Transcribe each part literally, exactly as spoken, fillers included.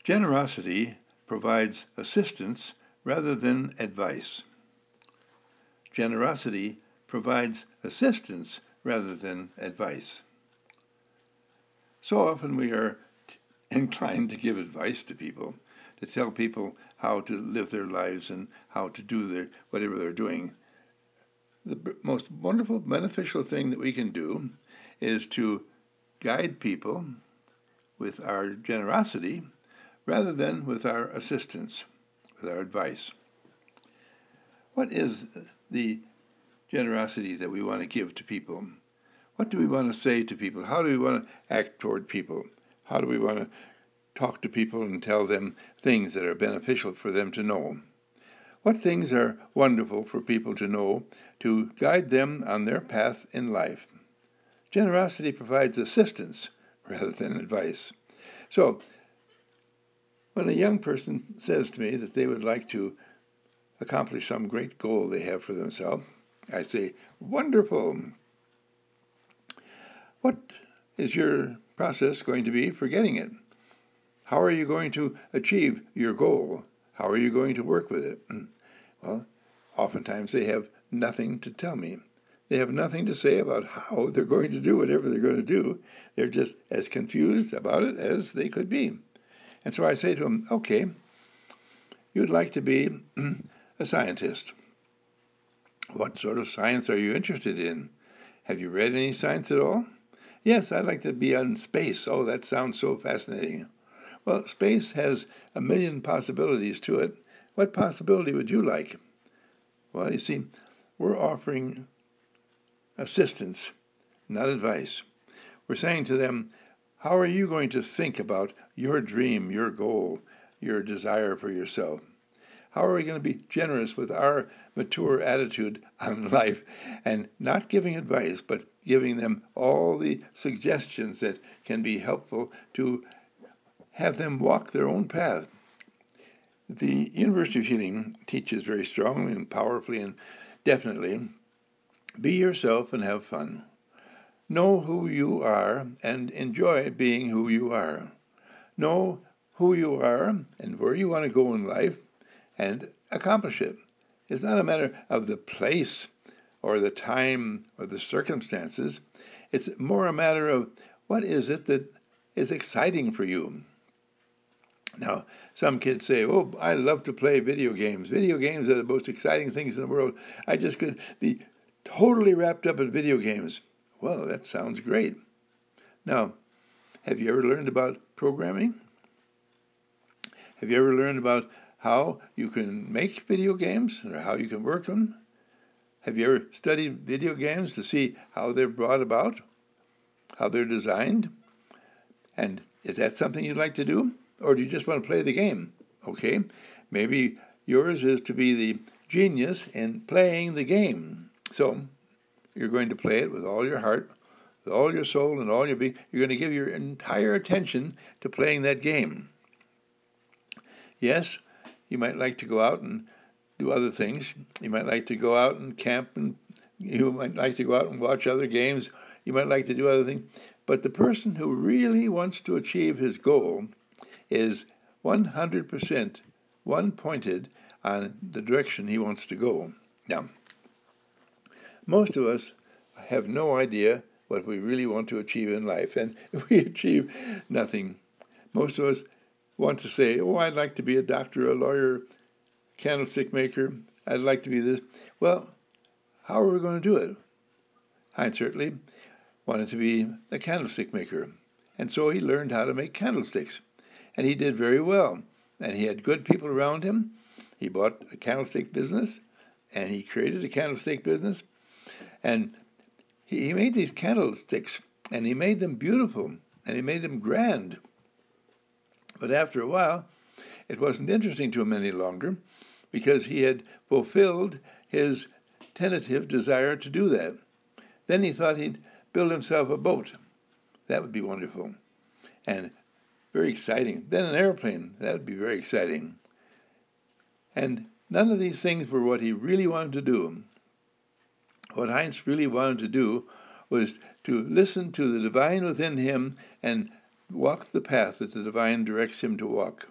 Generosity provides assistance rather than advice. Generosity provides assistance rather than advice. So often we are t- inclined to give advice to people, to tell people how to live their lives and how to do their, whatever they're doing. The b- most wonderful, beneficial thing that we can do is to guide people with our generosity rather than with our assistance, with our advice. What is the generosity that we want to give to people? What do we want to say to people? How do we want to act toward people? How do we want to talk to people and tell them things that are beneficial for them to know? What things are wonderful for people to know to guide them on their path in life? Generosity provides assistance rather than advice. So, when a young person says to me that they would like to accomplish some great goal they have for themselves, I say, wonderful. What is your process going to be for getting it? How are you going to achieve your goal? How are you going to work with it? Well, oftentimes they have nothing to tell me. They have nothing to say about how they're going to do whatever they're going to do. They're just as confused about it as they could be. And so I say to them, okay, you'd like to be a scientist. What sort of science are you interested in? Have you read any science at all? Yes, I'd like to be on space. Oh, that sounds so fascinating. Well, space has a million possibilities to it. What possibility would you like? Well, you see, we're offering assistance, not advice. We're saying to them, how are you going to think about your dream, your goal, your desire for yourself? How are we going to be generous with our mature attitude on life and not giving advice, but giving them all the suggestions that can be helpful to have them walk their own path? The University of Healing teaches very strongly and powerfully and definitely, be yourself and have fun. Know who you are and enjoy being who you are. Know who you are and where you want to go in life and accomplish it. It's not a matter of the place or the time or the circumstances. It's more a matter of what is it that is exciting for you. Now, some kids say, oh, I love to play video games. Video games are the most exciting things in the world. I just could be totally wrapped up in video games. Well, that sounds great. Now, have you ever learned about programming? Have you ever learned about how you can make video games or how you can work them? Have you ever studied video games to see how they're brought about, how they're designed? And is that something you'd like to do? Or do you just want to play the game? Okay, maybe yours is to be the genius in playing the game. So you're going to play it with all your heart, with all your soul and all your being. You're going to give your entire attention to playing that game. Yes, you might like to go out and do other things. You might like to go out and camp, and you might like to go out and watch other games. You might like to do other things. But the person who really wants to achieve his goal is one hundred percent one-pointed on the direction he wants to go. Now, most of us have no idea what we really want to achieve in life, and we achieve nothing. Most of us want to say, oh, I'd like to be a doctor, a lawyer, candlestick maker. I'd like to be this. Well, how are we going to do it? Heinz certainly wanted to be a candlestick maker, and so he learned how to make candlesticks. And he did very well. And he had good people around him. He bought a candlestick business, and he created a candlestick business. And he, he made these candlesticks, and he made them beautiful, and he made them grand. But after a while, it wasn't interesting to him any longer, because he had fulfilled his tentative desire to do that. Then he thought he'd build himself a boat. That would be wonderful. And very exciting. Then an airplane. That would be very exciting. And none of these things were what he really wanted to do. What Heinz really wanted to do was to listen to the divine within him and walk the path that the divine directs him to walk.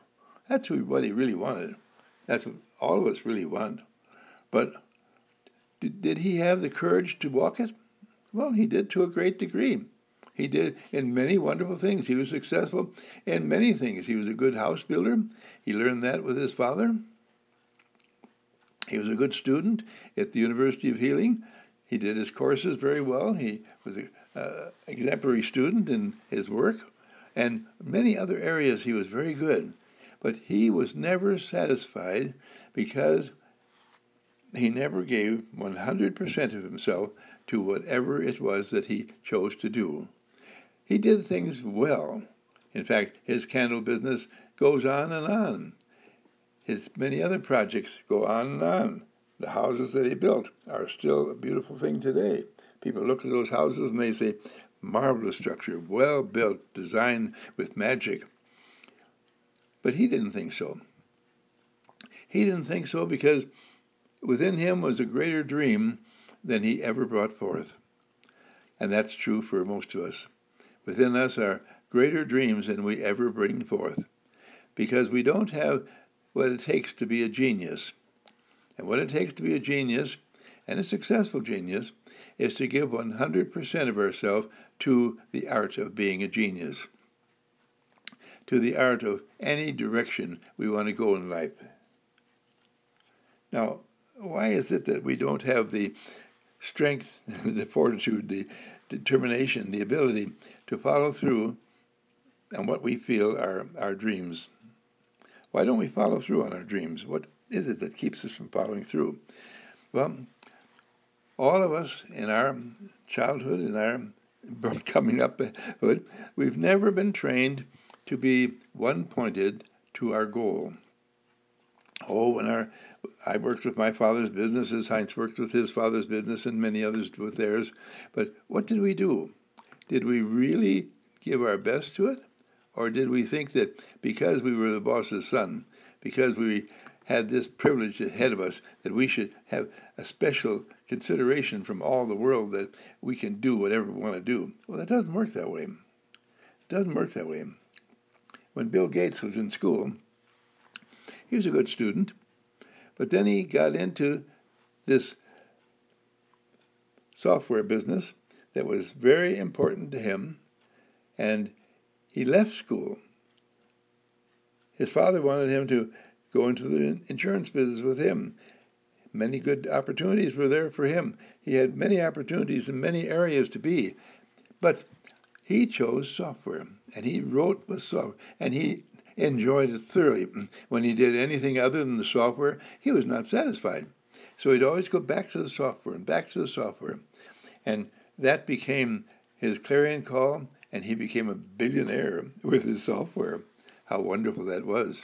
That's what he really wanted. That's what all of us really want. But did, did he have the courage to walk it? Well, he did to a great degree. He did in many wonderful things. He was successful in many things. He was a good house builder. He learned that with his father. He was a good student at the University of Healing. He did his courses very well. He was an uh, exemplary student in his work. And many other areas he was very good. But he was never satisfied because he never gave one hundred percent of himself to whatever it was that he chose to do. He did things well. In fact, his candle business goes on and on. His many other projects go on and on. The houses that he built are still a beautiful thing today. People look at those houses and they say, marvelous structure, well built, designed with magic. But he didn't think so. He didn't think so because within him was a greater dream than he ever brought forth. And that's true for most of us. Within us are greater dreams than we ever bring forth, because we don't have what it takes to be a genius. And what it takes to be a genius, and a successful genius, is to give one hundred percent of ourselves to the art of being a genius, to the art of any direction we want to go in life. Now, why is it that we don't have the strength, the fortitude, the determination, the ability to follow through on what we feel are our dreams? Why don't we follow through on our dreams? What is it that keeps us from following through? Well, all of us in our childhood, in our coming uphood, we've never been trained to be one-pointed to our goal. Oh, when our I worked with my father's businesses, Heinz worked with his father's business, and many others with theirs. But what did we do? Did we really give our best to it? Or did we think that because we were the boss's son, because we had this privilege ahead of us, that we should have a special consideration from all the world that we can do whatever we want to do? Well, that doesn't work that way. It doesn't work that way. When Bill Gates was in school, he was a good student, but then he got into this software business that was very important to him, and he left school. His father wanted him to go into the insurance business with him. Many good opportunities were there for him. He had many opportunities in many areas to be, but he chose software, and he wrote with software, and he enjoyed it thoroughly. When he did anything other than the software, he was not satisfied. So he'd always go back to the software and back to the software. And that became his clarion call, and he became a billionaire with his software. How wonderful that was.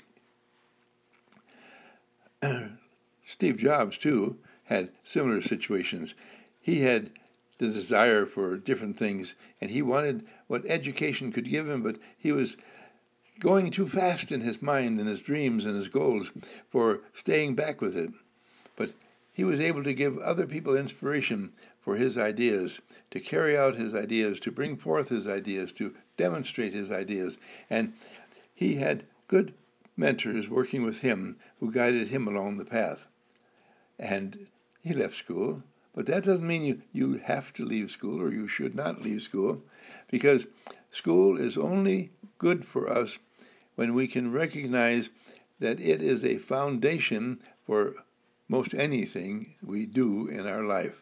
Steve Jobs, too, had similar situations. He had the desire for different things, and he wanted what education could give him, but he was going too fast in his mind and his dreams and his goals for staying back with it. But he was able to give other people inspiration for his ideas, to carry out his ideas, to bring forth his ideas, to demonstrate his ideas. And he had good mentors working with him who guided him along the path. And he left school, but that doesn't mean you, you have to leave school, or you should not leave school, because school is only good for us when we can recognize that it is a foundation for most anything we do in our life.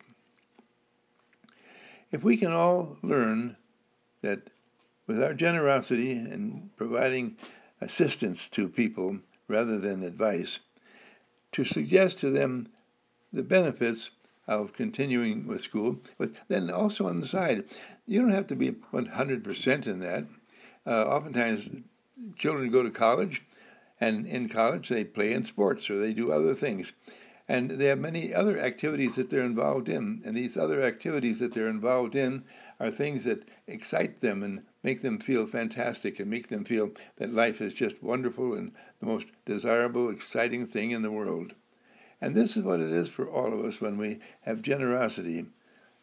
If we can all learn that with our generosity and providing assistance to people rather than advice, to suggest to them the benefits of continuing with school, but then also on the side, you don't have to be one hundred percent in that. Uh, oftentimes, children go to college, and in college they play in sports or they do other things. And they have many other activities that they're involved in, and these other activities that they're involved in are things that excite them and make them feel fantastic and make them feel that life is just wonderful and the most desirable, exciting thing in the world. And this is what it is for all of us when we have generosity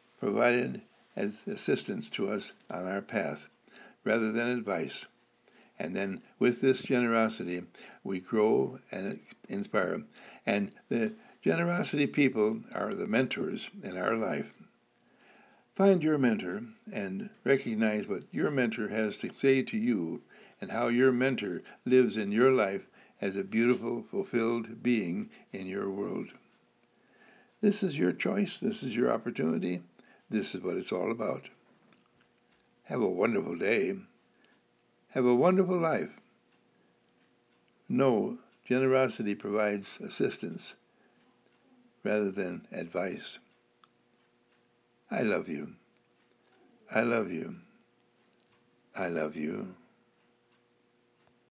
provided as assistance to us on our path, rather than advice. And then with this generosity, we grow and inspire. And the generosity people are the mentors in our life. Find your mentor and recognize what your mentor has to say to you and how your mentor lives in your life as a beautiful, fulfilled being in your world. This is your choice. This is your opportunity. This is what it's all about. Have a wonderful day. Have a wonderful life. Know generosity provides assistance rather than advice. I love you. I love you. I love you.